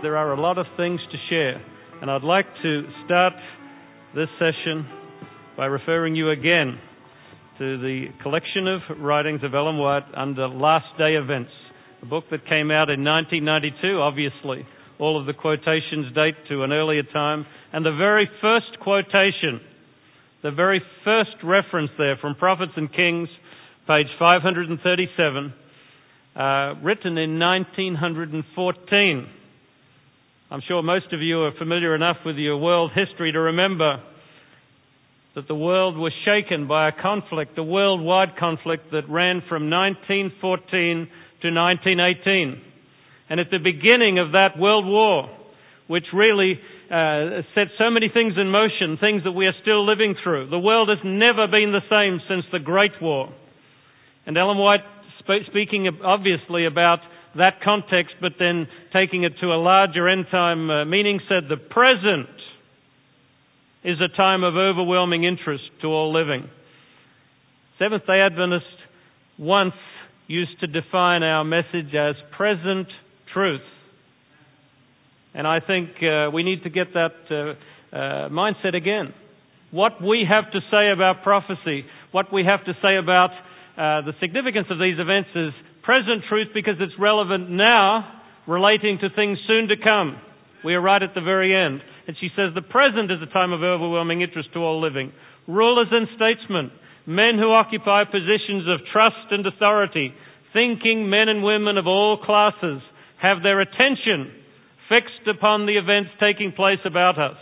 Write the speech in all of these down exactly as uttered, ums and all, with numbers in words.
there are a lot of things to share. And I'd like to start this session by referring you again to the collection of writings of Ellen White under Last Day Events, a book that came out in nineteen ninety-two, obviously. All of the quotations date to an earlier time. And the very first quotation, the very first reference there from Prophets and Kings, page five hundred thirty-seven, uh, written in nineteen fourteen. I'm sure most of you are familiar enough with your world history to remember that the world was shaken by a conflict, a worldwide conflict that ran from nineteen fourteen to nineteen eighteen. And at the beginning of that world war, which really uh, set so many things in motion, things that we are still living through, the world has never been the same since the Great War. And Ellen White, sp- speaking obviously about that context, but then taking it to a larger end-time uh, meaning, said the present is a time of overwhelming interest to all living. Seventh-day Adventists once used to define our message as present truth. And I think uh, we need to get that uh, uh, mindset again. What we have to say about prophecy, what we have to say about uh, the significance of these events is present truth because it's relevant now, relating to things soon to come. We are right at the very end. And she says the present is a time of overwhelming interest to all living. Rulers and statesmen, men who occupy positions of trust and authority, thinking men and women of all classes, have their attention fixed upon the events taking place about us.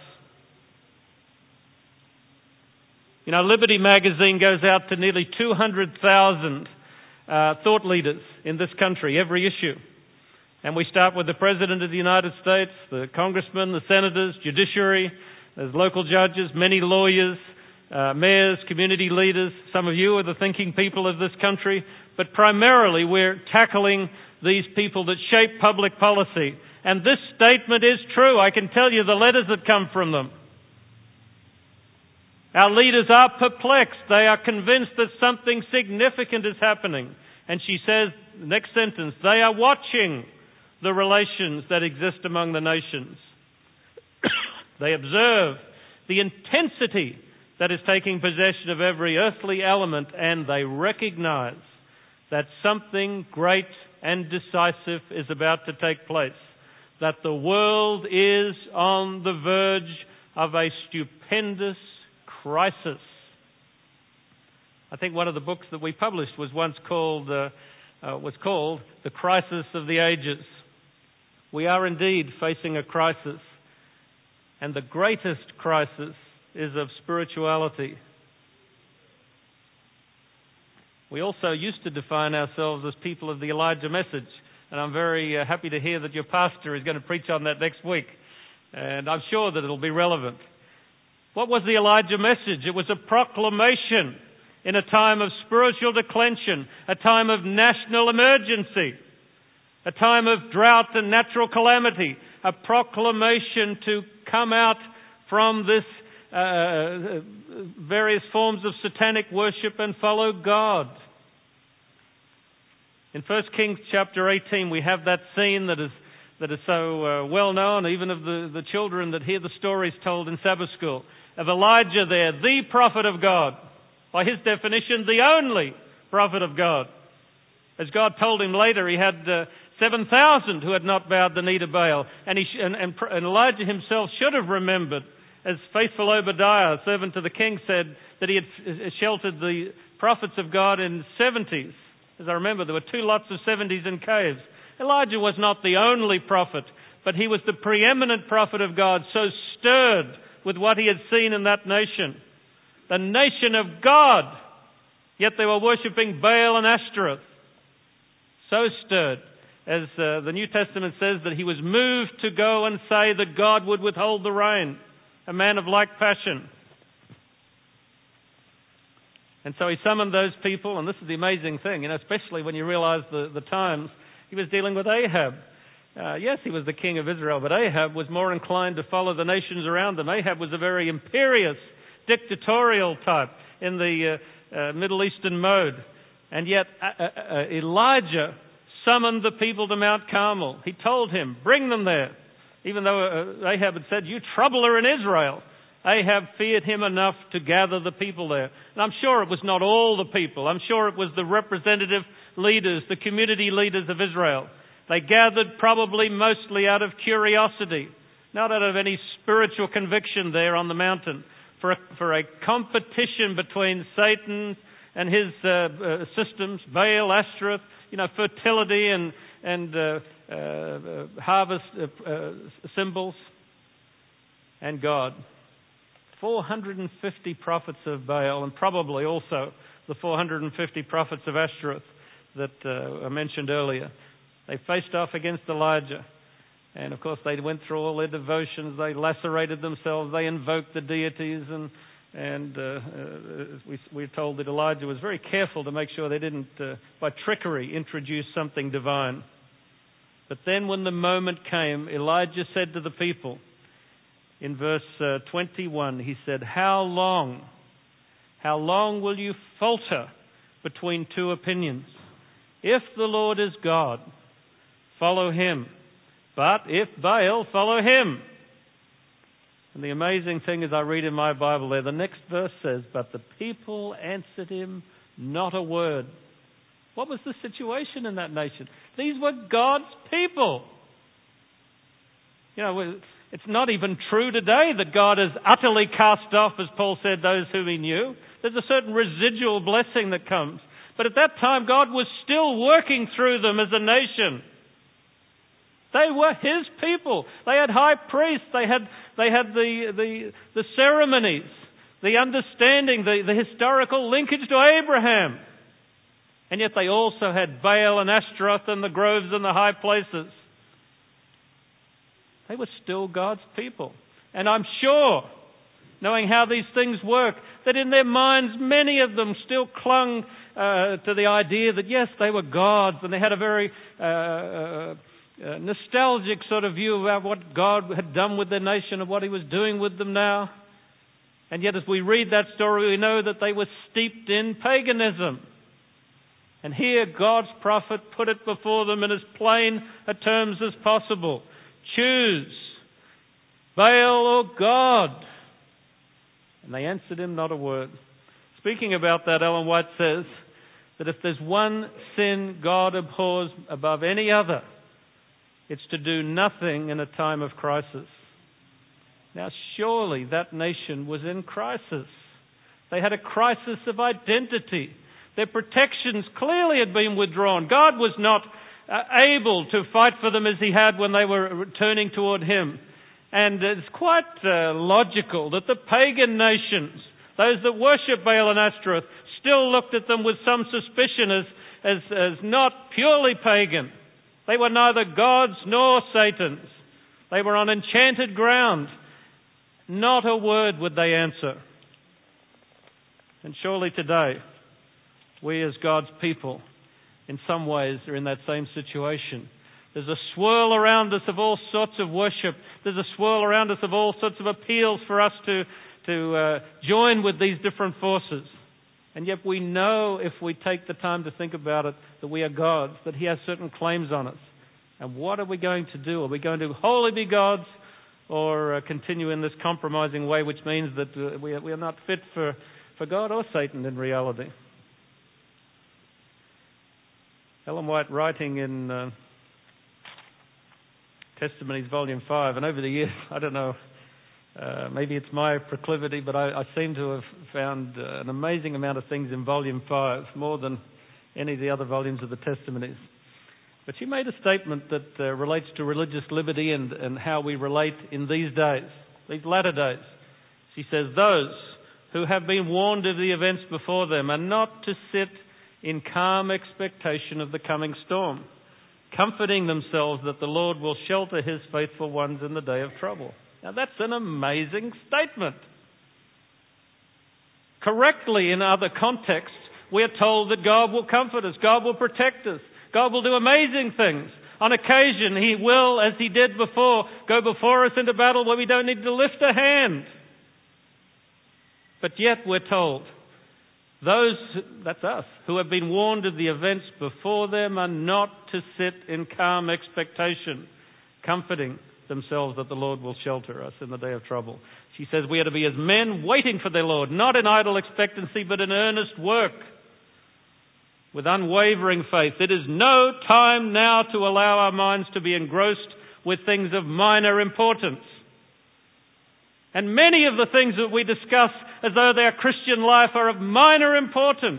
You know, Liberty magazine goes out to nearly two hundred thousand uh, thought leaders in this country, every issue. And we start with the President of the United States, the congressmen, the senators, judiciary, there's local judges, many lawyers, uh, mayors, community leaders. Some of you are the thinking people of this country. But primarily we're tackling these people that shape public policy. And this statement is true. I can tell you the letters that come from them. Our leaders are perplexed. They are convinced that something significant is happening. And she says, next sentence, they are watching the relations that exist among the nations. They observe the intensity that is taking possession of every earthly element, and they recognize that something great and decisive is about to take place, that the world is on the verge of a stupendous crisis. I think one of the books that we published was once called uh, uh, was called The Crisis of the Ages. We are indeed facing a crisis, and the greatest crisis is of spirituality. We also used to define ourselves as people of the Elijah message, and I'm very uh, happy to hear that your pastor is going to preach on that next week, and I'm sure that it'll be relevant. What was the Elijah message? It was a proclamation in a time of spiritual declension, a time of national emergency, a time of drought and natural calamity, a proclamation to come out from this uh, various forms of satanic worship and follow God. In First Kings chapter eighteen, we have that scene that is that is so uh, well known, even of the, the children that hear the stories told in Sabbath school, of Elijah there, the prophet of God. By his definition, the only prophet of God. As God told him later, he had uh, seven thousand who had not bowed the knee to Baal. And, he sh- and, and, and Elijah himself should have remembered, as faithful Obadiah, servant to the king, said, that he had sheltered the prophets of God in seventies. As I remember, there were two lots of seventies in caves. Elijah was not the only prophet, but he was the preeminent prophet of God, so stirred with what he had seen in that nation. The nation of God, yet they were worshipping Baal and Ashtoreth. So stirred, as uh, the New Testament says, that he was moved to go and say that God would withhold the rain, a man of like passion. And so he summoned those people, and this is the amazing thing, you know, especially when you realize the, the times. He was dealing with Ahab. Uh, yes, he was the king of Israel, but Ahab was more inclined to follow the nations around him. Ahab was a very imperious, dictatorial type in the uh, uh, Middle Eastern mode. And yet uh, uh, Elijah summoned the people to Mount Carmel. He told him, bring them there. Even though uh, Ahab had said, "You troubler in Israel," Ahab feared him enough to gather the people there. And I'm sure it was not all the people. I'm sure it was the representative leaders, the community leaders of Israel. They gathered probably mostly out of curiosity, not out of any spiritual conviction there on the mountain, for a, for a competition between Satan and his uh, uh, systems, Baal, Ashtoreth, you know, fertility and, and uh, uh, uh, harvest uh, uh, symbols, and God. four hundred fifty prophets of Baal, and probably also the four hundred fifty prophets of Ashtoreth that uh, I mentioned earlier. They faced off against Elijah. And of course they went through all their devotions. They lacerated themselves. They invoked the deities. And, and uh, uh, we, we're told that Elijah was very careful to make sure they didn't, uh, by trickery, introduce something divine. But then when the moment came, Elijah said to the people, in verse uh, twenty-one, he said, "How long, how long will you falter between two opinions? If the Lord is God, follow him. But if Baal, follow him." And the amazing thing is, I read in my Bible there, the next verse says, "But the people answered him not a word." What was the situation in that nation? These were God's people. You know, it's not even true today that God has utterly cast off, as Paul said, those whom he knew. There's a certain residual blessing that comes. But at that time, God was still working through them as a nation. They were his people. They had high priests. They had they had the the, the ceremonies, the understanding, the, the historical linkage to Abraham. And yet they also had Baal and Ashtaroth and the groves and the high places. They were still God's people. And I'm sure, knowing how these things work, that in their minds many of them still clung uh, to the idea that yes, they were gods, and they had a very uh, uh, uh, nostalgic sort of view about what God had done with their nation and what he was doing with them now. And yet as we read that story, we know that they were steeped in paganism. And here God's prophet put it before them in as plain a terms as possible. Choose Baal or God. And they answered him not a word. Speaking about that, Ellen White says that if there's one sin God abhors above any other, it's to do nothing in a time of crisis. Now surely that nation was in crisis. They had a crisis of identity. Their protections clearly had been withdrawn. God was not uh, able to fight for them as he had when they were turning toward him. And it's quite uh, logical that the pagan nations, those that worship Baal and Ashtaroth, still looked at them with some suspicion as, as, as not purely pagan. They were neither gods nor Satans. They were on enchanted ground. Not a word would they answer. And surely today, we as God's people, in some ways, are in that same situation. There's a swirl around us of all sorts of worship. There's a swirl around us of all sorts of appeals for us to, to uh, join with these different forces. And yet we know, if we take the time to think about it, that we are God's, that he has certain claims on us. And what are we going to do? Are we going to wholly be God's, or uh, continue in this compromising way, which means that uh, we, are, we are not fit for, for God or Satan in reality? Ellen White, writing in uh, Testimonies, Volume five, and over the years, I don't know, uh, maybe it's my proclivity, but I, I seem to have found uh, an amazing amount of things in Volume five, more than any of the other volumes of the Testimonies. But she made a statement that uh, relates to religious liberty and, and how we relate in these days, these latter days. She says, "Those who have been warned of the events before them are not to sit in calm expectation of the coming storm, comforting themselves that the Lord will shelter his faithful ones in the day of trouble." Now that's an amazing statement. Correctly, in other contexts, we are told that God will comfort us, God will protect us, God will do amazing things. On occasion, he will, as he did before, go before us into battle where we don't need to lift a hand. But yet we're told, those, that's us, who have been warned of the events before them are not to sit in calm expectation, comforting themselves that the Lord will shelter us in the day of trouble. She says we are to be as men waiting for their Lord, not in idle expectancy, but in earnest work, with unwavering faith. It is no time now to allow our minds to be engrossed with things of minor importance. And many of the things that we discuss as though they are Christian life are of minor importance.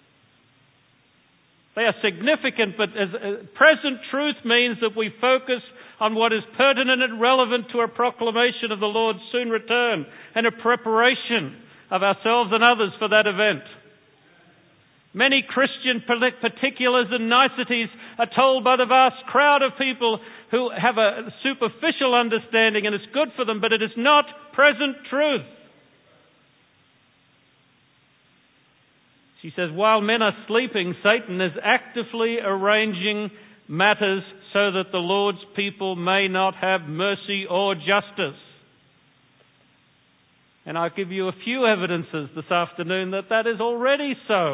They are significant, but as, as present truth means that we focus on what is pertinent and relevant to a proclamation of the Lord's soon return and a preparation of ourselves and others for that event. Many Christian particulars and niceties are told by the vast crowd of people who have a superficial understanding, and it's good for them, but it is not present truth. She says, while men are sleeping, Satan is actively arranging matters so that the Lord's people may not have mercy or justice. And I'll give you a few evidences this afternoon that that is already so.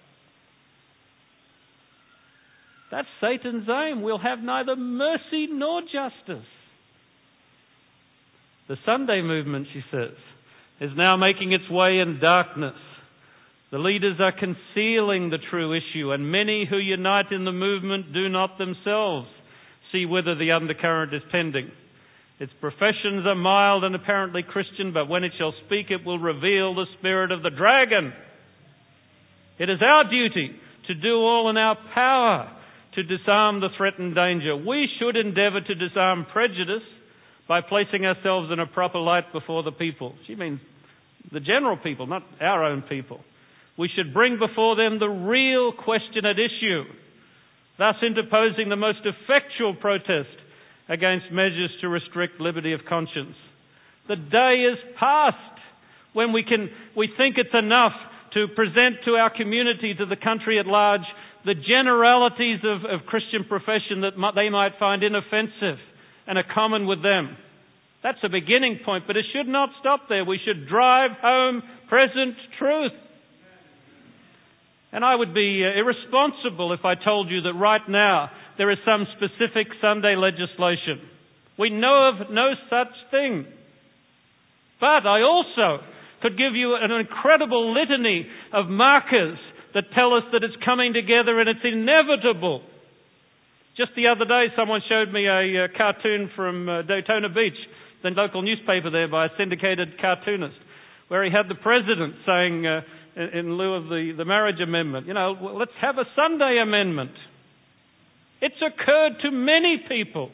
That's Satan's aim. We'll have neither mercy nor justice. The Sunday movement, she says, is now making its way in darkness. The leaders are concealing the true issue, and many who unite in the movement do not themselves see whither the undercurrent is tending. Its professions are mild and apparently Christian, but when it shall speak, it will reveal the spirit of the dragon. It is our duty to do all in our power to disarm the threatened danger. We should endeavour to disarm prejudice by placing ourselves in a proper light before the people. She means the general people, not our own people. We should bring before them the real question at issue, thus interposing the most effectual protest against measures to restrict liberty of conscience. The day is past when we can we think it's enough to present to our community, to the country at large, the generalities of, of Christian profession that they might find inoffensive and are common with them. That's a beginning point, but it should not stop there. We should drive home present truth. And I would be irresponsible if I told you that right now there is some specific Sunday legislation. We know of no such thing. But I also could give you an incredible litany of markers that tell us that it's coming together and it's inevitable. Just the other day, someone showed me a, a cartoon from uh, Daytona Beach, the local newspaper there, by a syndicated cartoonist, where he had the president saying, uh, in, in lieu of the, the marriage amendment, you know, well, let's have a Sunday amendment. It's occurred to many people.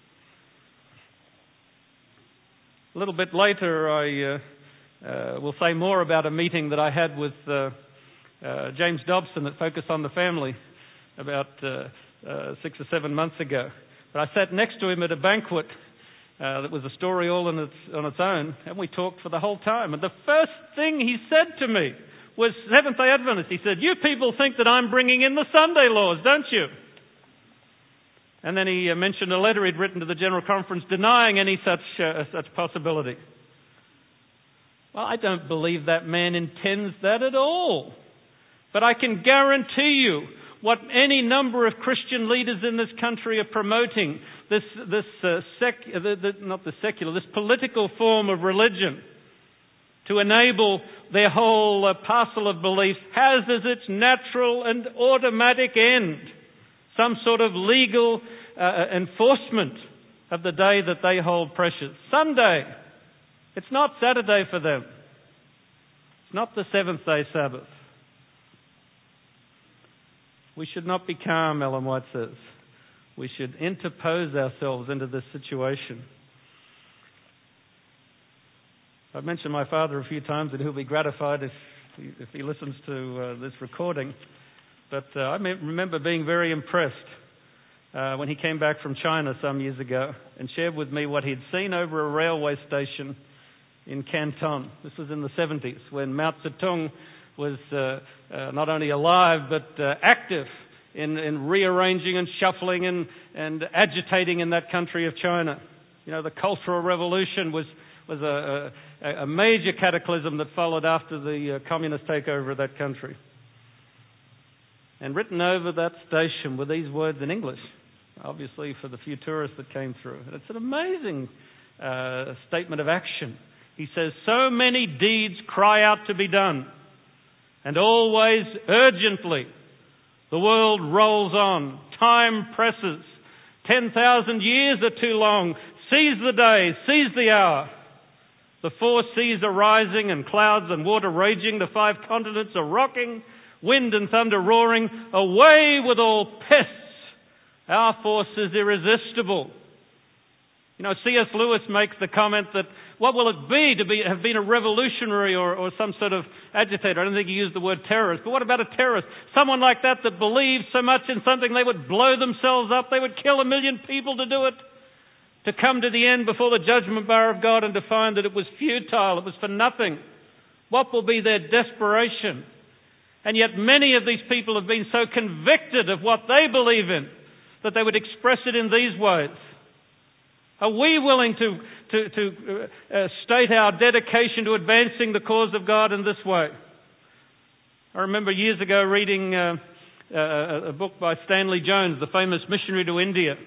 A little bit later, I uh, uh, will say more about a meeting that I had with uh, uh, James Dobson that focused on the family about uh, uh, six or seven months ago. But I sat next to him at a banquet uh, that was a story all on its, on its own, and we talked for the whole time. And the first thing he said to me was Seventh-day Adventist. He said, "You people think that I'm bringing in the Sunday laws, don't you?" And then he mentioned a letter he'd written to the General Conference denying any such uh, such possibility. Well, I don't believe that man intends that at all. But I can guarantee you what any number of Christian leaders in this country are promoting, this this uh, sec, the, the, not the secular, this political form of religion to enable their whole uh, parcel of beliefs, has as its natural and automatic end some sort of legal uh, enforcement of the day that they hold precious. Sunday. It's not Saturday for them. It's not the seventh-day Sabbath. We should not be calm, Ellen White says. We should interpose ourselves into this situation. I've mentioned my father a few times, and he'll be gratified if he, if he listens to uh, this recording. But uh, I remember being very impressed uh, when he came back from China some years ago and shared with me what he'd seen over a railway station in Canton. This was in the seventies, when Mao Zedong was uh, uh, not only alive but uh, active in, in rearranging and shuffling and, and agitating in that country of China. You know, the Cultural Revolution was was a, a, a major cataclysm that followed after the uh, communist takeover of that country. And written over that station were these words in English: obviously for the few tourists that came through. And it's an amazing uh, statement of action. He says, so many deeds cry out to be done, and always urgently the world rolls on. Time presses. Ten thousand years are too long. Seize the day, seize the hour. The four seas are rising and clouds and water raging. The five continents are rocking. Wind and thunder roaring. Away with all pests. Our force is irresistible. You know, C S Lewis makes the comment that what will it be to be have been a revolutionary or, or some sort of agitator? I don't think he used the word terrorist, but what about a terrorist? Someone like that that believed so much in something they would blow themselves up, they would kill a million people to do it, to come to the end before the judgment bar of God and to find that it was futile, it was for nothing. What will be their desperation? And yet many of these people have been so convicted of what they believe in that they would express it in these ways. Are we willing to, to, to uh, state our dedication to advancing the cause of God in this way? I remember years ago reading uh, uh, a book by Stanley Jones, the famous missionary to India,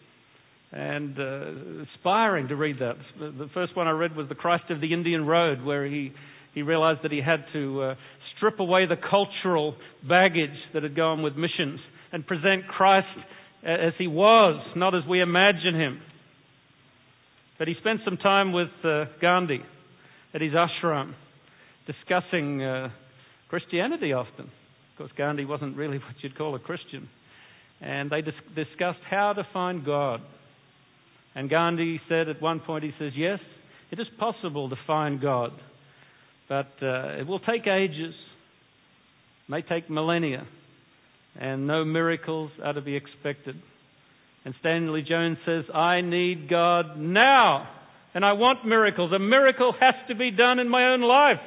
and uh, inspiring to read that. The first one I read was The Christ of the Indian Road, where he, he realized that he had to uh, strip away the cultural baggage that had gone with missions and present Christ as he was, not as we imagine him. But he spent some time with uh, Gandhi at his ashram discussing uh, Christianity often. Of course, Gandhi wasn't really what you'd call a Christian. And they dis- discussed how to find God. And Gandhi said at one point, he says, yes, it is possible to find God, but uh, it will take ages, may take millennia, and no miracles are to be expected. And Stanley Jones says, I need God now, and I want miracles. A miracle has to be done in my own life.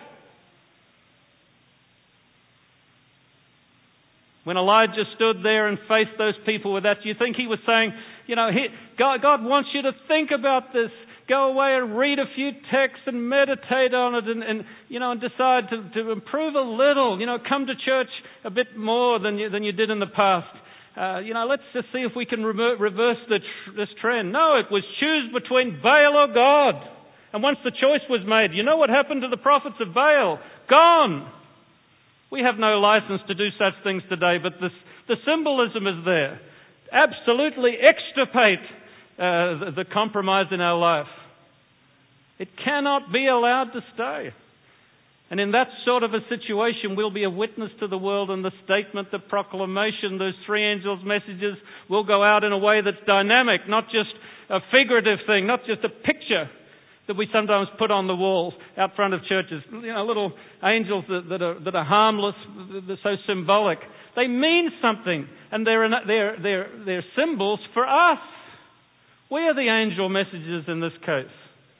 When Elijah stood there and faced those people with that, do you think he was saying, you know, he, God, God wants you to think about this. Go away and read a few texts and meditate on it and, and you know, and decide to, to improve a little. You know, come to church a bit more than you, than you did in the past. Uh, you know, let's just see if we can reverse the tr- this trend. No, it was choose between Baal or God. And once the choice was made, you know what happened to the prophets of Baal? Gone. We have no license to do such things today, but this, the symbolism is there. Absolutely extirpate uh, the, the compromise in our life. It cannot be allowed to stay. And in that sort of a situation, we'll be a witness to the world, and the statement, the proclamation, those three angels' messages will go out in a way that's dynamic, not just a figurative thing, not just a picture that we sometimes put on the walls out front of churches. You know, little angels that, that, are, that are harmless, they're so symbolic. They mean something, and they're, they're, they're, they're symbols for us. We are the angel messages in this case.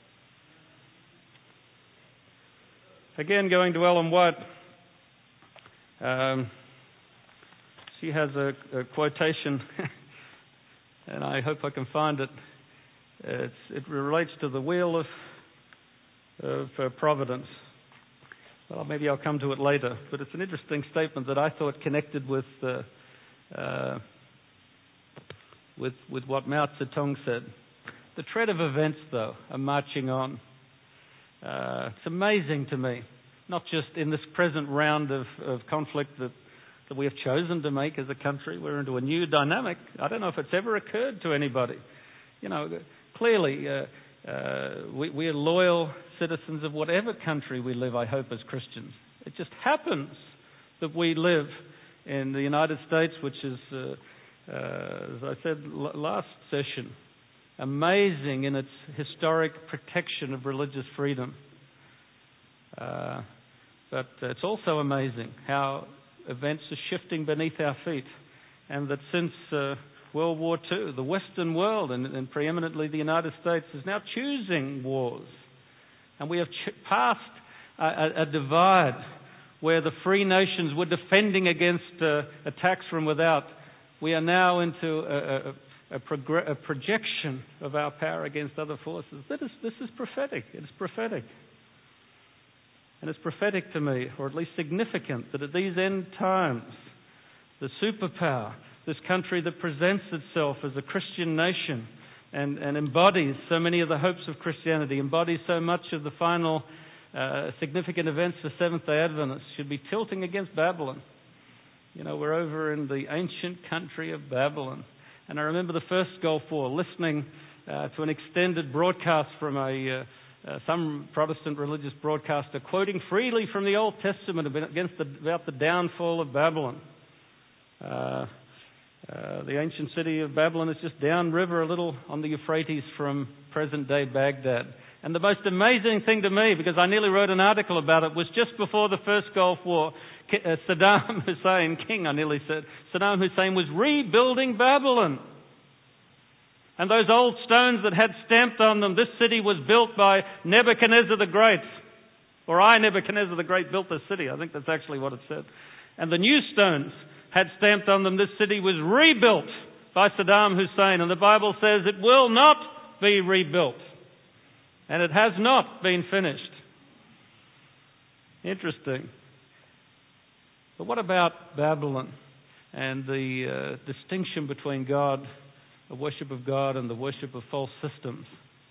Again, going to Ellen White, um, she has a, a quotation, and I hope I can find it. It's, it relates to the wheel of, of uh, providence. Well, maybe I'll come to it later, but it's an interesting statement that I thought connected with uh, uh, with, with what Mao Zedong said. The tread of events, though, are marching on. Uh, it's amazing to me, not just in this present round of, of conflict that, that we have chosen to make as a country. We're into a new dynamic. I don't know if it's ever occurred to anybody. You know, clearly uh, uh, we, we are loyal citizens of whatever country we live, I hope, as Christians. It just happens that we live in the United States, which is, uh, uh, as I said l- last session, amazing in its historic protection of religious freedom. Uh, but it's also amazing how events are shifting beneath our feet, and that since uh, World War Two, the Western world, and, and preeminently the United States, is now choosing wars. And we have ch- passed a, a, a divide where the free nations were defending against uh, attacks from without. We are now into a, a A, progr- a projection of our power against other forces. That is, this is prophetic. It is prophetic. And it's prophetic to me, or at least significant, that at these end times, the superpower, this country that presents itself as a Christian nation and, and embodies so many of the hopes of Christianity, embodies so much of the final uh, significant events for Seventh-day Adventists, should be tilting against Babylon. You know, we're over in the ancient country of Babylon. And I remember the first Gulf War, listening uh, to an extended broadcast from a uh, uh, some Protestant religious broadcaster, quoting freely from the Old Testament against the, about the downfall of Babylon. Uh, uh, the ancient city of Babylon is just downriver a little on the Euphrates from present-day Baghdad. And the most amazing thing to me, because I nearly wrote an article about it, was just before the first Gulf War, Saddam Hussein, king I nearly said, Saddam Hussein was rebuilding Babylon. And those old stones that had stamped on them, this city was built by Nebuchadnezzar the Great. Or I, Nebuchadnezzar the Great, built this city. I think that's actually what it said. And the new stones had stamped on them, this city was rebuilt by Saddam Hussein. And the Bible says it will not be rebuilt. And it has not been finished. Interesting. But what about Babylon and the uh, distinction between God, the worship of God, and the worship of false systems?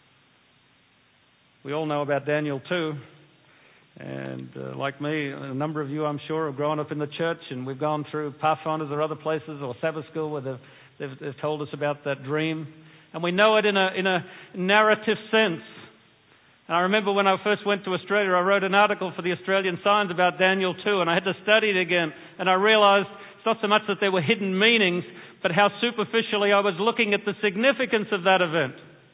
We all know about Daniel two. And uh, like me, a number of you, I'm sure, have grown up in the church, and we've gone through Pathfinders or other places, or Sabbath school, where they've, they've, they've told us about that dream. And we know it in a, in a narrative sense. And I remember when I first went to Australia, I wrote an article for the Australian Signs about Daniel two, and I had to study it again. And I realized it's not so much that there were hidden meanings, but how superficially I was looking at the significance of that event.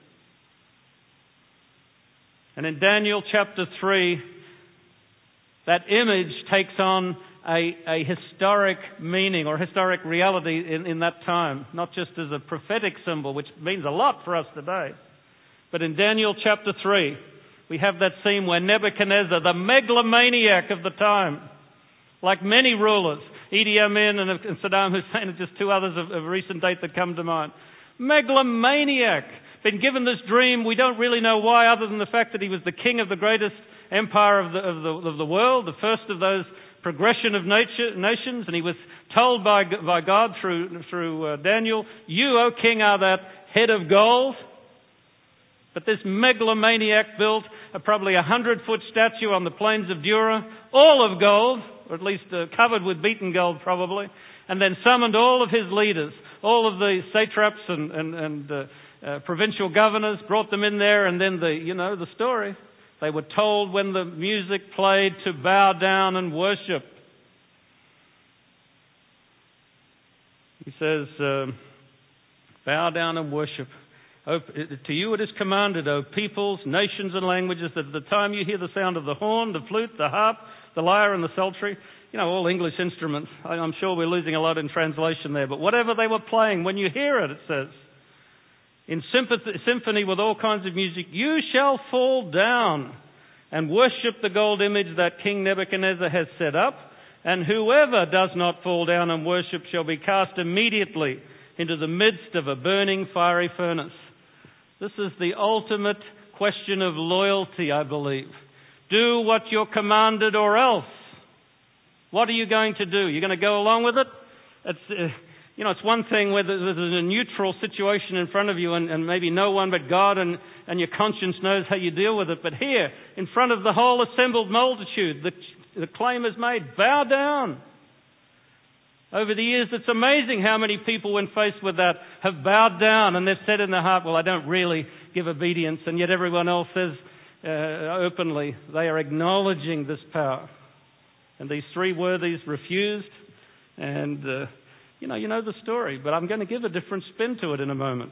And in Daniel chapter three, that image takes on a, a historic meaning or historic reality in, in that time, not just as a prophetic symbol, which means a lot for us today. But in Daniel chapter three, we have that scene where Nebuchadnezzar, the megalomaniac of the time, like many rulers, Idi Amin and Saddam Hussein are just two others of, of recent date that come to mind. Megalomaniac, been given this dream. We don't really know why, other than the fact that he was the king of the greatest empire of the, of the, of the world, the first of those progression of nature, nations, and he was told by, by God through, through uh, Daniel, you, O king, are that head of gold. But this megalomaniac built a probably a hundred-foot statue on the plains of Dura, all of gold, or at least uh, covered with beaten gold probably, and then summoned all of his leaders, all of the satraps and, and, and uh, uh, provincial governors, brought them in there, and then the, you know, the story. They were told when the music played to bow down and worship. He says, uh, bow down and worship. Oh, to you it is commanded, O peoples, nations and languages, that at the time you hear the sound of the horn, the flute, the harp, the lyre and the psaltery, you know, all English instruments. I'm sure we're losing a lot in translation there, but whatever they were playing, when you hear it, it says, in sympathy, symphony with all kinds of music, you shall fall down and worship the gold image that King Nebuchadnezzar has set up, and whoever does not fall down and worship shall be cast immediately into the midst of a burning fiery furnace. This is the ultimate question of loyalty, I believe. Do what you're commanded or else. What are you going to do? You're going to go along with it? It's, uh, you know, it's one thing where there's a neutral situation in front of you and, and maybe no one but God and, and your conscience knows how you deal with it. But here, in front of the whole assembled multitude, the, the claim is made, bow down. Over the years, it's amazing how many people, when faced with that, have bowed down and they've said in their heart, well, I don't really give obedience. And yet everyone else says uh, openly, they are acknowledging this power. And these three worthies refused. And, uh, you know, you know the story, but I'm going to give a different spin to it in a moment.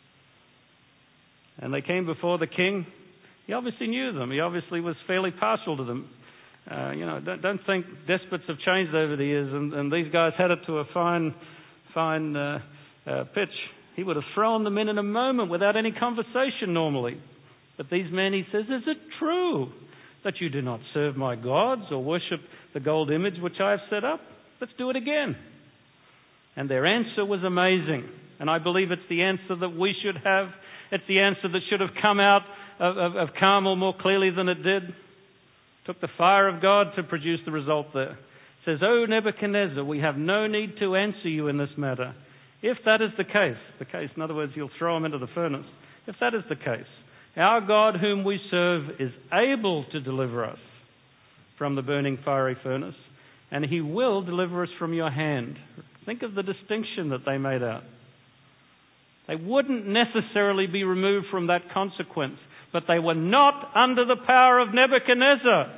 And they came before the king. He obviously knew them. He obviously was fairly partial to them. Uh, you know, don't, don't think despots have changed over the years, and, and these guys had it to a fine, fine uh, uh, pitch. He would have thrown them in in a moment without any conversation normally. But these men, he says, is it true that you do not serve my gods or worship the gold image which I have set up? Let's do it again. And their answer was amazing. And I believe it's the answer that we should have. It's the answer that should have come out of, of, of Carmel more clearly than it did. Took the fire of God to produce the result there. It says, O Nebuchadnezzar, we have no need to answer you in this matter. If that is the case, the case, in other words, you'll throw them into the furnace. If that is the case, our God whom we serve is able to deliver us from the burning fiery furnace, and he will deliver us from your hand. Think of the distinction that they made out. They wouldn't necessarily be removed from that consequence, but they were not under the power of Nebuchadnezzar.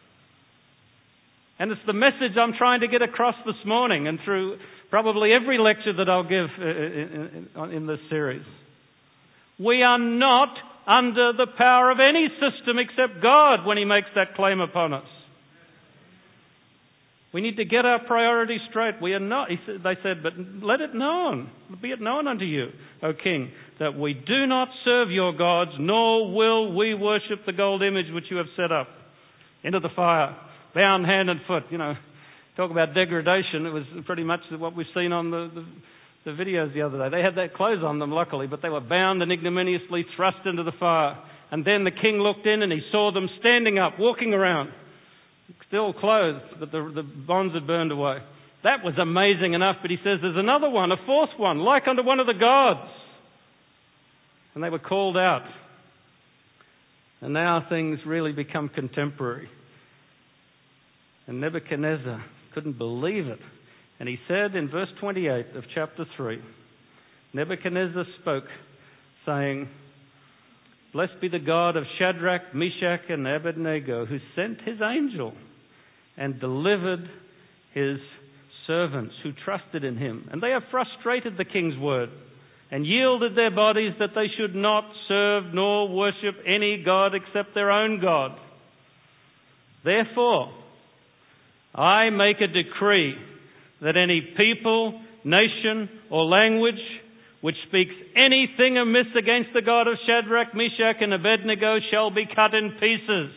And it's the message I'm trying to get across this morning and through probably every lecture that I'll give in, in, in this series. We are not under the power of any system except God when he makes that claim upon us. We need to get our priorities straight. We are not, he said, they said, but let it known, be it known unto you, O king, that we do not serve your gods, nor will we worship the gold image which you have set up. Into the fire, bound hand and foot. You know, talk about degradation. It was pretty much what we've seen on the, the, the videos the other day. They had their clothes on them, luckily, but they were bound and ignominiously thrust into the fire. And then the king looked in and he saw them standing up, walking around, still clothed, but the, the bonds had burned away. That was amazing enough, but he says there's another one, a fourth one, like unto one of the gods. And they were called out. And now things really become contemporary. And Nebuchadnezzar couldn't believe it. And he said in verse twenty-eight of chapter three, Nebuchadnezzar spoke, saying, Blessed be the God of Shadrach, Meshach, and Abednego, who sent his angel and delivered his servants who trusted in him. And they have frustrated the king's word and yielded their bodies that they should not serve nor worship any god except their own God. Therefore, I make a decree that any people, nation, or language which speaks anything amiss against the God of Shadrach, Meshach, and Abednego shall be cut in pieces,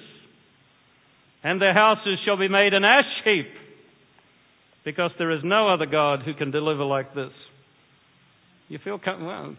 and their houses shall be made an ash heap, because there is no other God who can deliver like this. You feel, well,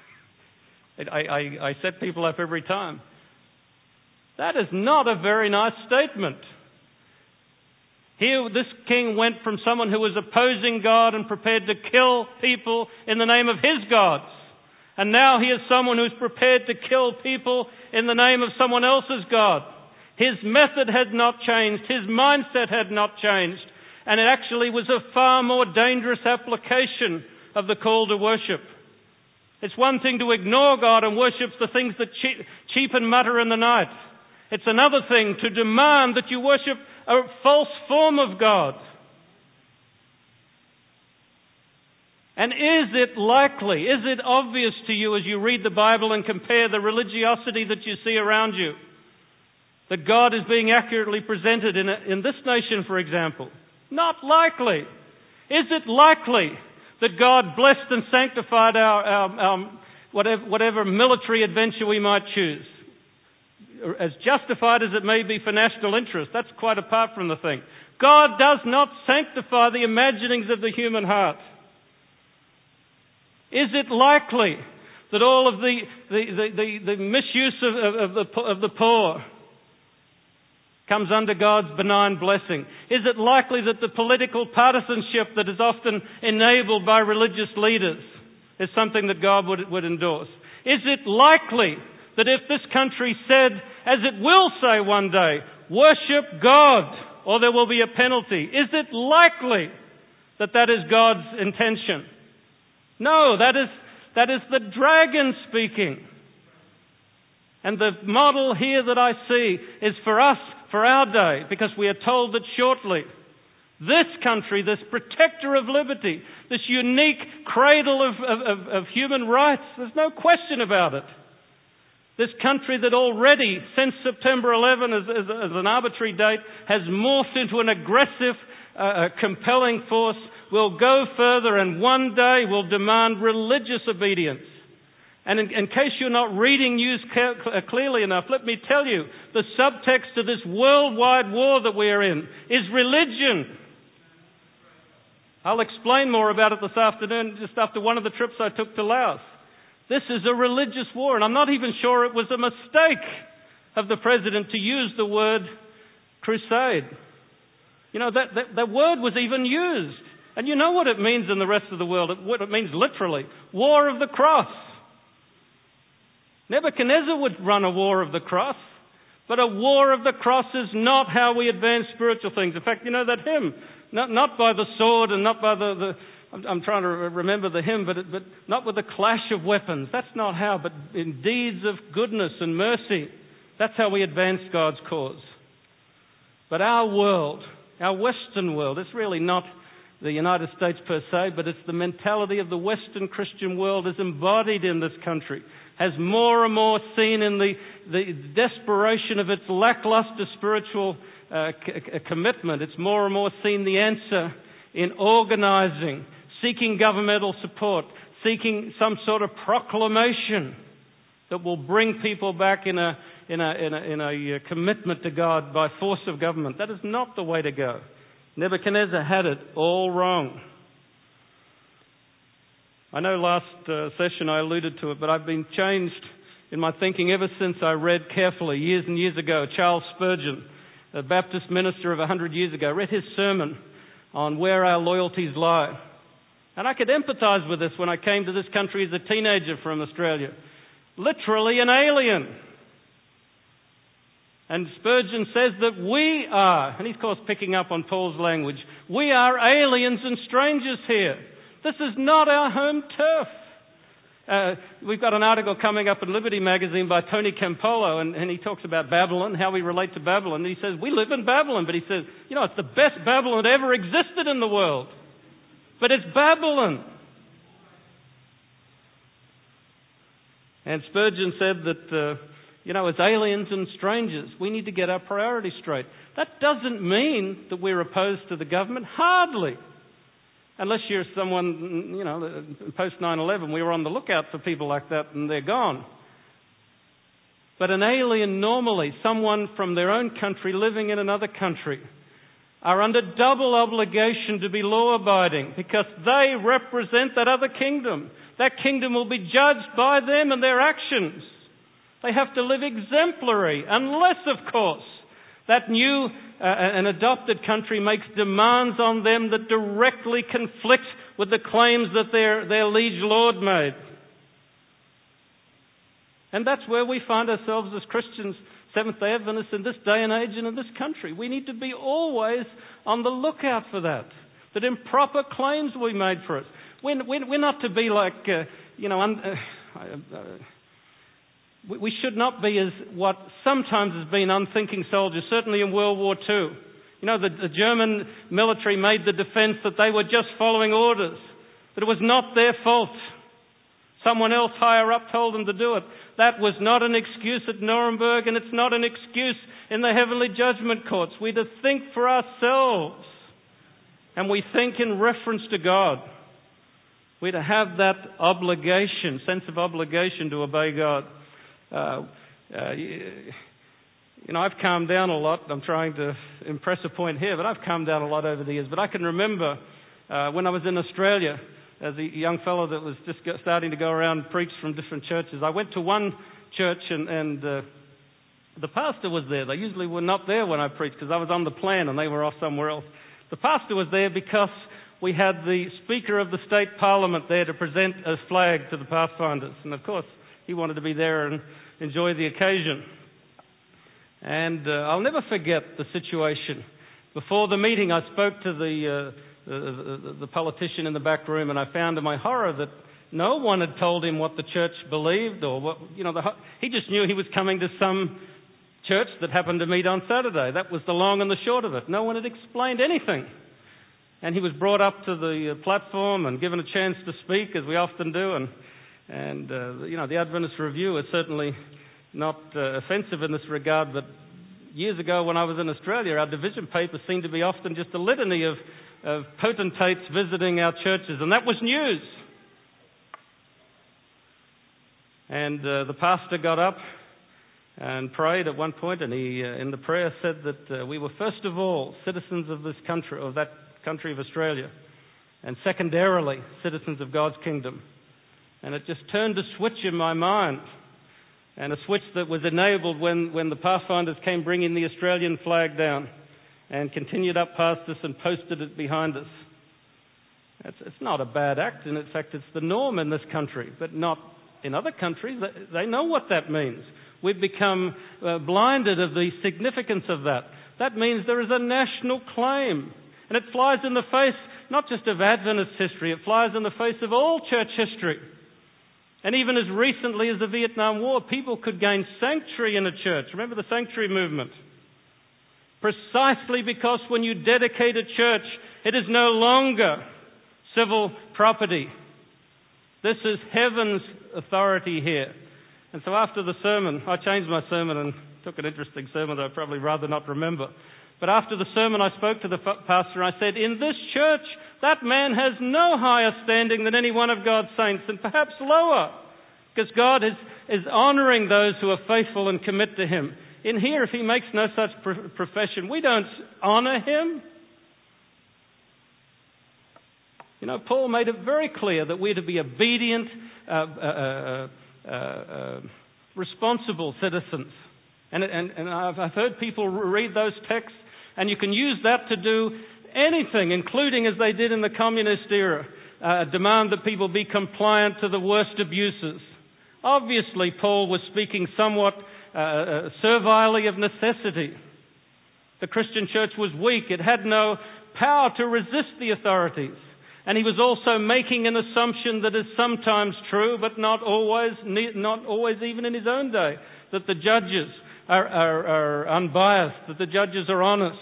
I, I, I set people up every time. That is not a very nice statement. Here, this king went from someone who was opposing God and prepared to kill people in the name of his gods. And now he is someone who's prepared to kill people in the name of someone else's God. His method had not changed. His mindset had not changed. And it actually was a far more dangerous application of the call to worship. It's one thing to ignore God and worship the things that cheap, cheap and mutter in the night. It's another thing to demand that you worship a false form of God. And is it likely, is it obvious to you as you read the Bible and compare the religiosity that you see around you, that God is being accurately presented in, a, in this nation, for example? Not likely. Is it likely that God blessed and sanctified our, our, our whatever, whatever military adventure we might choose? As justified as it may be for national interest, that's quite apart from the thing. God does not sanctify the imaginings of the human heart. Is it likely that all of the, the, the, the, the misuse of, of, of, the, of the poor comes under God's benign blessing? Is it likely that the political partisanship that is often enabled by religious leaders is something that God would, would endorse? Is it likely that if this country said, as it will say one day, worship God or there will be a penalty, is it likely that that is God's intention? No, that is, that is the dragon speaking. And the model here that I see is for us, for our day, because we are told that shortly, this country, this protector of liberty, this unique cradle of, of, of, of human rights, there's no question about it. This country that already, since September eleventh, as, as, as an arbitrary date, has morphed into an aggressive, uh, compelling force, will go further and one day will demand religious obedience. And in, in case you're not reading news clearly enough, let me tell you, the subtext of this worldwide war that we are in is religion. I'll explain more about it this afternoon, just after one of the trips I took to Laos. This is a religious war, and I'm not even sure it was a mistake of the president to use the word crusade. You know, that, that, that word was even used And you know what it means in the rest of the world? What it means literally, war of the cross. Nebuchadnezzar would run a war of the cross, but a war of the cross is not how we advance spiritual things. In fact, you know that hymn, not, not by the sword and not by the, the I'm, I'm trying to remember the hymn, but, but not with the clash of weapons. That's not how, but in deeds of goodness and mercy. That's how we advance God's cause. But our world, our Western world, it's really not the United States per se, but it's the mentality of the Western Christian world as embodied in this country, has more and more seen in the, the desperation of its lackluster spiritual uh, c- commitment. It's more and more seen the answer in organising, seeking governmental support, seeking some sort of proclamation that will bring people back in a in a in a, in a commitment to God by force of government. That is not the way to go. Nebuchadnezzar had it all wrong. I know last uh, session I alluded to it, but I've been changed in my thinking ever since I read carefully, years and years ago, Charles Spurgeon, a Baptist minister of one hundred years ago, read his sermon on where our loyalties lie. And I could empathise with this when I came to this country as a teenager from Australia. Literally an alien. And Spurgeon says that we are, and he's of course picking up on Paul's language, we are aliens and strangers here. This is not our home turf. Uh, we've got an article coming up in Liberty magazine by Tony Campolo, and, and he talks about Babylon, how we relate to Babylon. And he says, we live in Babylon, but he says, you know, it's the best Babylon that ever existed in the world. But it's Babylon. And Spurgeon said that, uh, you know, as aliens and strangers, we need to get our priorities straight. That doesn't mean that we're opposed to the government. Hardly. Unless you're someone, you know, post nine eleven, we were on the lookout for people like that and they're gone. But an alien normally, someone from their own country living in another country, are under double obligation to be law-abiding because they represent that other kingdom. That kingdom will be judged by them and their actions. They have to live exemplary, unless, of course, that new uh, an adopted country makes demands on them that directly conflict with the claims that their, their liege lord made. And that's where we find ourselves as Christians, Seventh-day Adventists, in this day and age and in this country. We need to be always on the lookout for that, that improper claims will be made for us. We're, we're, we're not to be like, uh, you know, un, uh, uh, we, we should not be as what sometimes has been unthinking soldiers, certainly in World War Two. You know, the, the German military made the defense that they were just following orders, that it was not their fault. Someone else higher up told them to do it. That was not an excuse at Nuremberg, and it's not an excuse in the heavenly judgment courts. We're to think for ourselves, and we think in reference to God. We're to have that obligation, sense of obligation to obey God. Uh, uh, you know, I've calmed down a lot. I'm trying to impress a point here, but I've calmed down a lot over the years. But I can remember uh, when I was in Australia, as a young fellow that was just starting to go around and preach from different churches. I went to one church and, and uh, the pastor was there. They usually were not there when I preached because I was on the plan and they were off somewhere else. The pastor was there because we had the Speaker of the State Parliament there to present a flag to the Pathfinders. And of course, he wanted to be there and enjoy the occasion. And uh, I'll never forget the situation. Before the meeting, I spoke to the... Uh, The, the, the politician in the back room, and I found to my horror that no one had told him what the church believed, or what, you know, the, he just knew he was coming to some church that happened to meet on Saturday. That was the long and the short of it. No one had explained anything. And he was brought up to the platform and given a chance to speak, as we often do, and, and uh, you know, the Adventist Review is certainly not uh, offensive in this regard, but years ago when I was in Australia, our division paper seemed to be often just a litany of of potentates visiting our churches, and that was news. And uh, the pastor got up and prayed at one point, and he, uh, in the prayer, said that uh, we were first of all citizens of this country, of that country of Australia, and secondarily citizens of God's kingdom. And it just turned a switch in my mind, and a switch that was enabled when, when the Pathfinders came bringing the Australian flag down and continued up past us and posted it behind us. It's, it's not a bad act, and in fact it's the norm in this country, but not in other countries. They know what that means. We've become uh, blinded of the significance of that. That means there is a national claim, and it flies in the face not just of Adventist history, it flies in the face of all church history. And even as recently as the Vietnam War, people could gain sanctuary in a church. Remember the sanctuary movement? Precisely because when you dedicate a church, it is no longer civil property. This is heaven's authority here. And so after the sermon, I changed my sermon and took an interesting sermon that I'd probably rather not remember. But after the sermon, I spoke to the pastor and I said, in this church, that man has no higher standing than any one of God's saints, and perhaps lower, because God is, is honouring those who are faithful and commit to Him. In here, if he makes no such pro- profession, we don't honour him. You know, Paul made it very clear that we're to be obedient, uh, uh, uh, uh, responsible citizens. And, and, and I've, I've heard people read those texts, and you can use that to do anything, including, as they did in the communist era, uh, demand that people be compliant to the worst abuses. Obviously, Paul was speaking somewhat uh, servilely of necessity. The Christian church was weak. It had no power to resist the authorities. And he was also making an assumption that is sometimes true, but not always, not always even in his own day, that the judges are, are, are unbiased, that the judges are honest.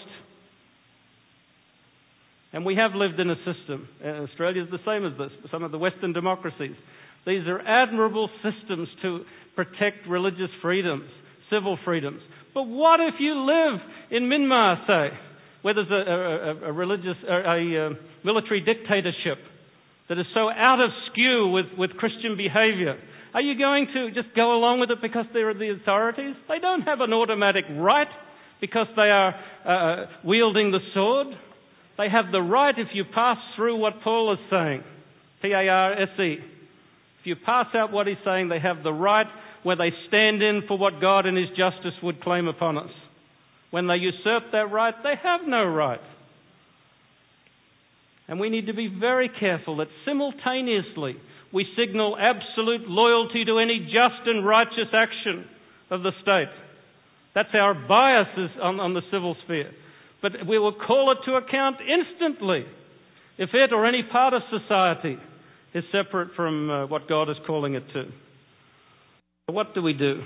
And we have lived in a system. Australia is the same as this, some of the Western democracies. These are admirable systems to protect religious freedoms, civil freedoms. But what if you live in Myanmar, say, where there's a, a, a religious, a, a military dictatorship that is so out of skew with, with Christian behavior? Are you going to just go along with it because they're the authorities? They don't have an automatic right because they are uh, wielding the sword. They have the right if you pass through what Paul is saying, P A R S E. If you pass out what he's saying, they have the right where they stand in for what God in His justice would claim upon us. When they usurp that right, they have no right. And we need to be very careful that simultaneously we signal absolute loyalty to any just and righteous action of the state. That's our biases on, on the civil sphere. But we will call it to account instantly if it or any part of society is separate from uh, what God is calling it to. So what do we do?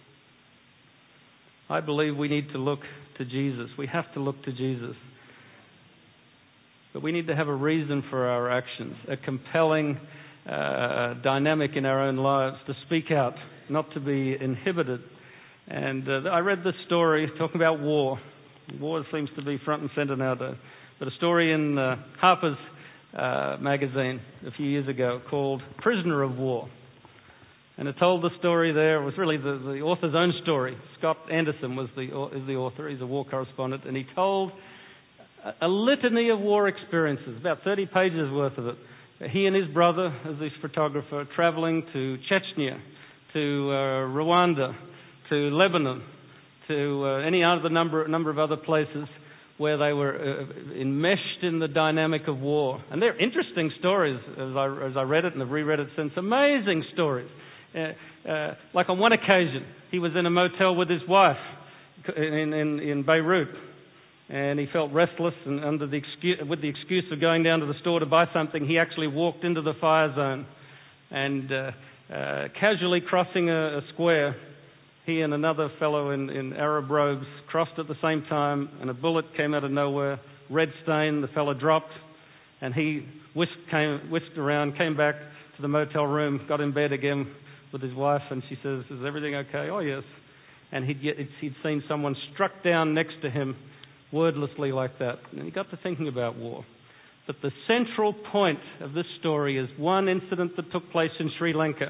I believe we need to look to Jesus. We have to look to Jesus. But we need to have a reason for our actions, a compelling uh, dynamic in our own lives to speak out, not to be inhibited. And uh, I read this story talking about war. War seems to be front and centre nowadays. But a story in uh, Harper's uh, magazine a few years ago called Prisoner of War. And it told the story there. It was really the, the author's own story. Scott Anderson was the, is the author. He's a war correspondent. And he told a, a litany of war experiences, about thirty pages worth of it. He and his brother, as his photographer, travelling to Chechnya, to uh, Rwanda, to Lebanon, to uh, any other number, number of other places where they were uh, enmeshed in the dynamic of war. And they're interesting stories, as I, as I read it and have reread it since. Amazing stories. Uh, uh, like on one occasion, he was in a motel with his wife in, in, in Beirut, and he felt restless, and under the excuse, with the excuse of going down to the store to buy something, he actually walked into the fire zone, and uh, uh, casually crossing a, a square, he and another fellow in, in Arab robes crossed at the same time, and a bullet came out of nowhere, red stain, the fellow dropped, and he whisked, came, whisked around, came back to the motel room, got in bed again with his wife, and she says, "Is everything okay?" "Oh, yes." And he'd, get, he'd seen someone struck down next to him wordlessly like that. And he got to thinking about war. But the central point of this story is one incident that took place in Sri Lanka.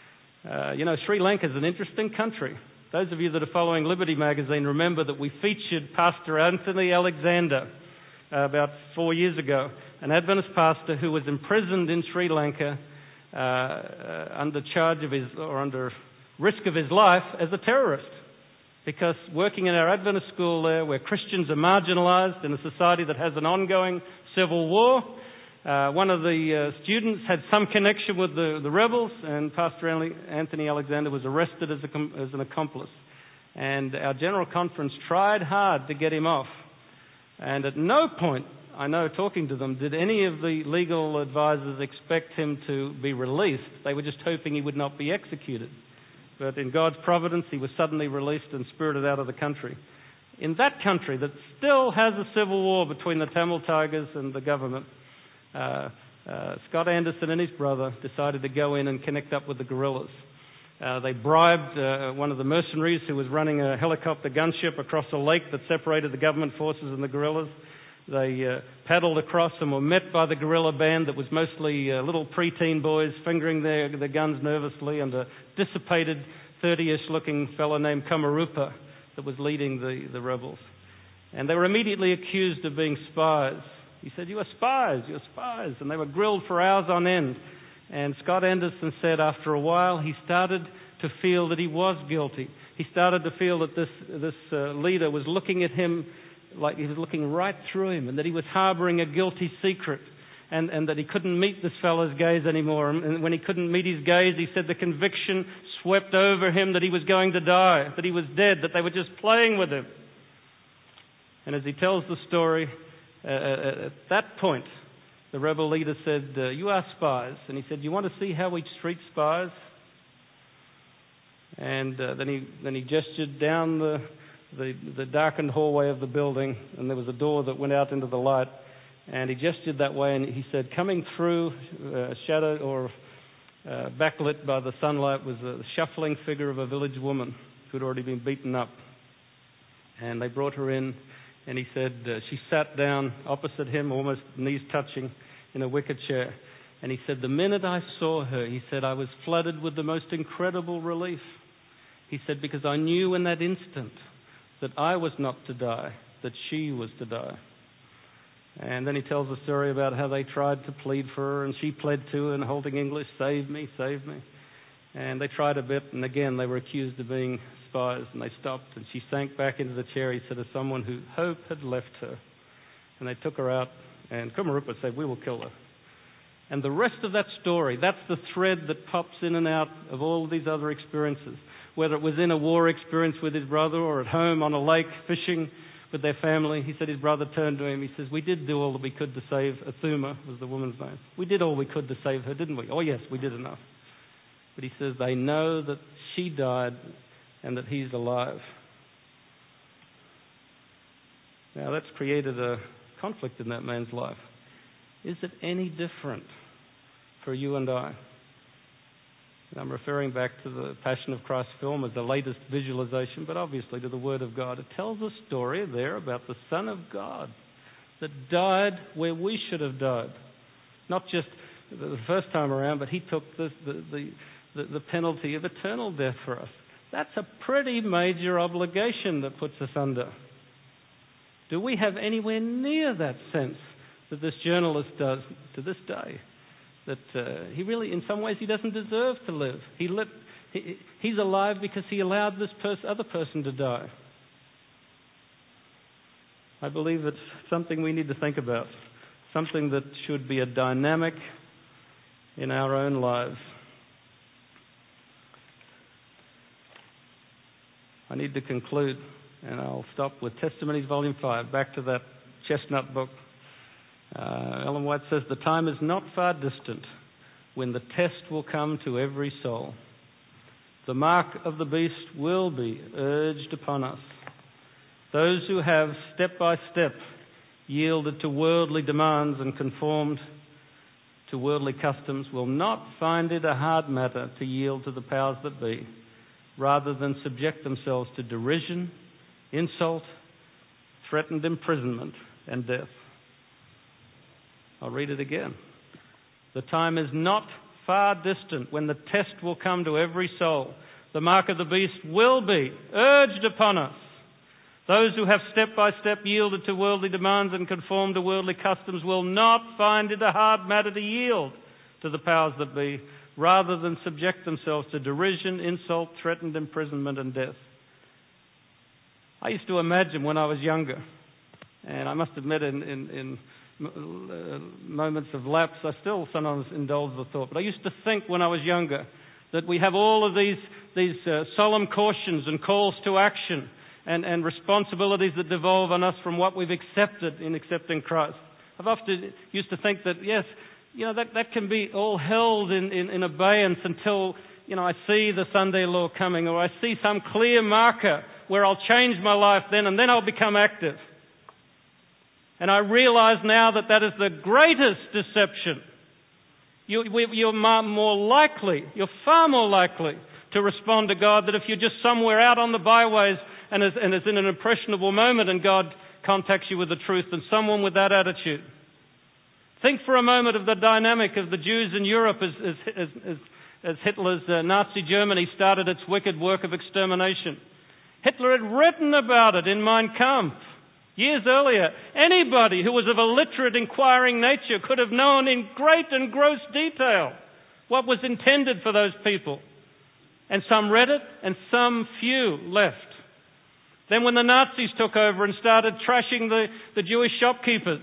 Uh, you know, Sri Lanka is an interesting country. Those of you that are following Liberty magazine remember that we featured Pastor Anthony Alexander uh, about four years ago, an Adventist pastor who was imprisoned in Sri Lanka uh, uh, under charge of his, or under risk of his life as a terrorist. Because working in our Adventist school there, where Christians are marginalised in a society that has an ongoing civil war, Uh, one of the uh, students had some connection with the, the rebels, and Pastor Anthony Alexander was arrested as, a, as an accomplice. And our General Conference tried hard to get him off. And at no point, I know talking to them, did any of the legal advisors expect him to be released. They were just hoping he would not be executed. But in God's providence, he was suddenly released and spirited out of the country. In that country that still has a civil war between the Tamil Tigers and the government, uh, uh, Scott Anderson and his brother decided to go in and connect up with the guerrillas. Uh, they bribed uh, one of the mercenaries who was running a helicopter gunship across a lake that separated the government forces and the guerrillas. They uh, paddled across and were met by the guerrilla band that was mostly uh, little preteen boys fingering their, their guns nervously, and a dissipated thirty-ish looking fellow named Kamarupa that was leading the, the rebels. And they were immediately accused of being spies. He said, "You are spies, you are spies." And they were grilled for hours on end. And Scott Anderson said after a while he started to feel that he was guilty. He started to feel that this, this uh, leader was looking at him like he was looking right through him, and that he was harboring a guilty secret, and, and that he couldn't meet this fellow's gaze anymore. And when he couldn't meet his gaze, he said the conviction swept over him that he was going to die, that he was dead, that they were just playing with him. And as he tells the story, uh, at that point, the rebel leader said, uh, "You are spies." And he said, "You want to see how we treat spies?" And uh, then he then he gestured down the, the the darkened hallway of the building, and there was a door that went out into the light. And he gestured that way, and he said, coming through, uh, shadow or uh, backlit by the sunlight, was a shuffling figure of a village woman who'd already been beaten up. And they brought her in. And he said uh, she sat down opposite him, almost knees touching, in a wicker chair. And he said, "The minute I saw her," he said, "I was flooded with the most incredible relief." He said, "Because I knew in that instant that I was not to die, that she was to die." And then he tells a story about how they tried to plead for her, and she pled to and holding English, "Save me, save me." And they tried a bit, and again they were accused of being spies, and they stopped, and she sank back into the chair, he said, as someone who hope had left her. And they took her out, and Kumarupa said, "We will kill her." And the rest of that story, that's the thread that pops in and out of all of these other experiences, whether it was in a war experience with his brother or at home on a lake fishing with their family. He said his brother turned to him, he says, "We did do all that we could to save Athuma," was the woman's name. "We did all we could to save her, didn't we?" "Oh yes, we did enough." But he says they know that she died and that he's alive. Now that's created a conflict in that man's life. Is it any different for you and I? And I'm referring back to the Passion of Christ film as the latest visualization, but obviously to the Word of God. It tells a story there about the Son of God that died where we should have died. Not just the first time around, but he took the, the, the, the, the penalty of eternal death for us. That's a pretty major obligation that puts us under. Do we have anywhere near that sense that this journalist does to this day? That uh, he really, in some ways, he doesn't deserve to live. He lived, he, he's alive because he allowed this pers- other person to die. I believe it's something we need to think about, something that should be a dynamic in our own lives. I need to conclude, and I'll stop with Testimonies, Volume five, back to that chestnut book. Uh, Ellen White says, "The time is not far distant when the test will come to every soul. The mark of the beast will be urged upon us. Those who have step by step yielded to worldly demands and conformed to worldly customs will not find it a hard matter to yield to the powers that be, rather than subject themselves to derision, insult, threatened imprisonment, and death." I'll read it again. "The time is not far distant when the test will come to every soul. The mark of the beast will be urged upon us. Those who have step by step yielded to worldly demands and conformed to worldly customs will not find it a hard matter to yield to the powers that be, rather than subject themselves to derision, insult, threatened imprisonment, and death." I used to imagine when I was younger, and I must admit in, in, in uh, moments of lapse, I still sometimes indulge the thought. But I used to think when I was younger that we have all of these, these uh, solemn cautions and calls to action and, and responsibilities that devolve on us from what we've accepted in accepting Christ. I've often used to think that, yes, you know, that, that can be all held in, in, in abeyance until, you know, I see the Sunday law coming, or I see some clear marker where I'll change my life then, and then I'll become active. And I realize now that that is the greatest deception. You, we, you're more likely, you're far more likely to respond to God than if you're just somewhere out on the byways and is, and is in an impressionable moment and God contacts you with the truth, than someone with that attitude. Think for a moment of the dynamic of the Jews in Europe as, as, as, as, as Hitler's uh, Nazi Germany started its wicked work of extermination. Hitler had written about it in Mein Kampf years earlier. Anybody who was of a literate, inquiring nature could have known in great and gross detail what was intended for those people. And some read it, and some few left. Then when the Nazis took over and started trashing the, the Jewish shopkeepers,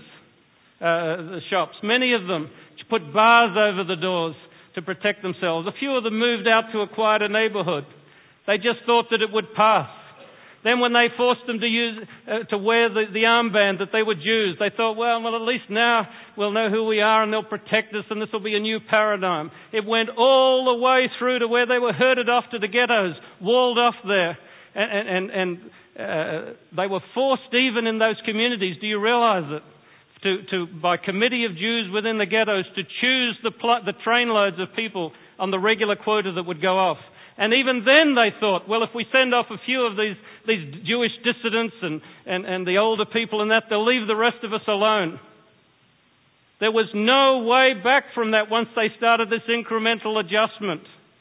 uh, the shops, many of them put bars over the doors to protect themselves. A few of them moved out to a quieter neighborhood. They just thought that it would pass. Then when they forced them to use uh, to wear the, the armband that they were Jews, they thought, well, well, at least now we'll know who we are and they'll protect us and this will be a new paradigm. It went all the way through to where they were herded off to the ghettos, walled off there. And, and, and uh, they were forced even in those communities, do you realize it? To, to, by committee of Jews within the ghettos to choose the, pl- the trainloads of people on the regular quota that would go off. And even then they thought, well, if we send off a few of these, these Jewish dissidents and, and, and the older people and that, they'll leave the rest of us alone. There was no way back from that once they started this incremental adjustment.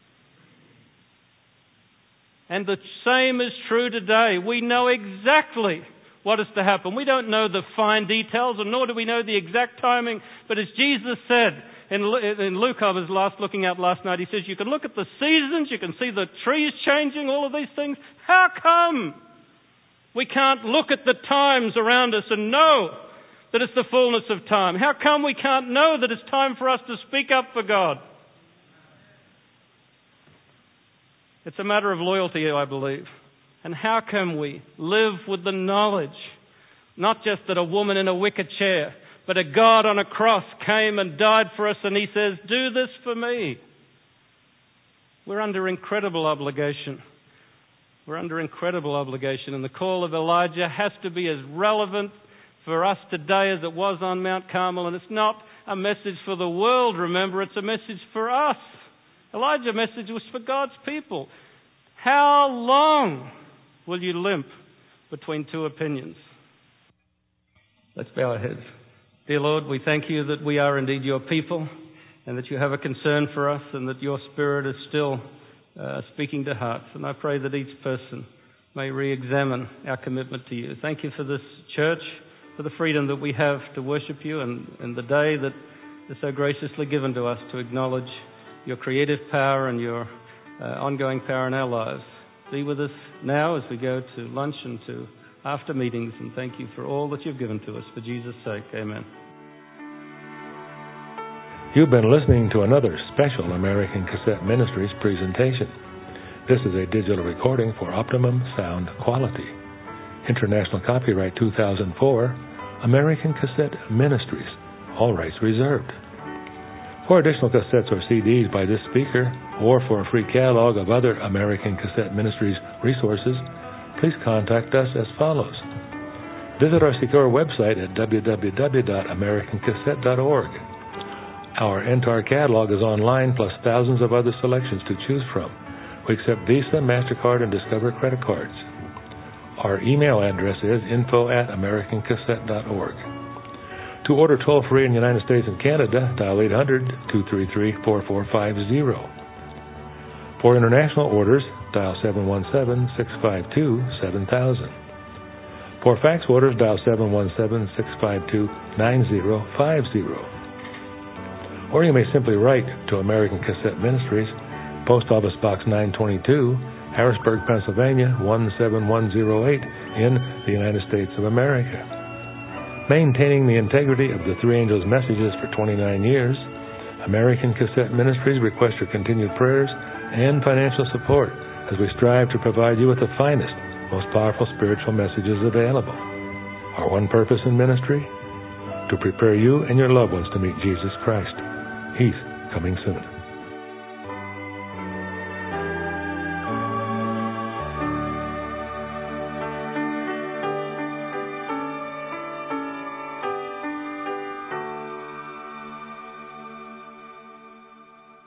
And the same is true today. We know exactly what is to happen. We don't know the fine details, and nor do we know the exact timing. But as Jesus said in, in Luke, I was last looking at last night, he says, you can look at the seasons, you can see the trees changing, all of these things. How come we can't look at the times around us and know that it's the fullness of time? How come we can't know that it's time for us to speak up for God? It's a matter of loyalty, I believe. And how can we live with the knowledge, not just that a woman in a wicker chair, but a God on a cross came and died for us and he says, do this for me. We're under incredible obligation. We're under incredible obligation. And the call of Elijah has to be as relevant for us today as it was on Mount Carmel. And it's not a message for the world, remember, it's a message for us. Elijah's message was for God's people. How long will you limp between two opinions? Let's bow our heads. Dear Lord, we thank you that we are indeed your people and that you have a concern for us and that your Spirit is still uh, speaking to hearts. And I pray that each person may re-examine our commitment to you. Thank you for this church, for the freedom that we have to worship you and, and the day that is so graciously given to us to acknowledge your creative power and your uh, ongoing power in our lives. Be with us now as we go to lunch and to after meetings, and thank you for all that you've given to us. For Jesus' sake, amen. You've been listening to another special American Cassette Ministries presentation. This is a digital recording for optimum sound quality. International copyright two thousand four, American Cassette Ministries, all rights reserved. For additional cassettes or C Ds by this speaker, or for a free catalog of other American Cassette Ministries resources, please contact us as follows. Visit our secure website at w w w dot american cassette dot org. Our entire catalog is online, plus thousands of other selections to choose from. We accept Visa, MasterCard, and Discover credit cards. Our email address is info at american cassette dot org. To order toll-free in the United States and Canada, dial eight hundred, two three three, four four five zero. For international orders, dial seven one seven, six five two, seven thousand. For fax orders, dial seven one seven, six five two, nine zero five zero. Or you may simply write to American Cassette Ministries, Post Office Box nine twenty-two, Harrisburg, Pennsylvania, one seven one zero eight, in the United States of America. maintaining the integrity of the Three Angels' messages for twenty-nine years, American Cassette Ministries requests your continued prayers and financial support as we strive to provide you with the finest, most powerful spiritual messages available. Our one purpose in ministry? To prepare you and your loved ones to meet Jesus Christ. He's coming soon.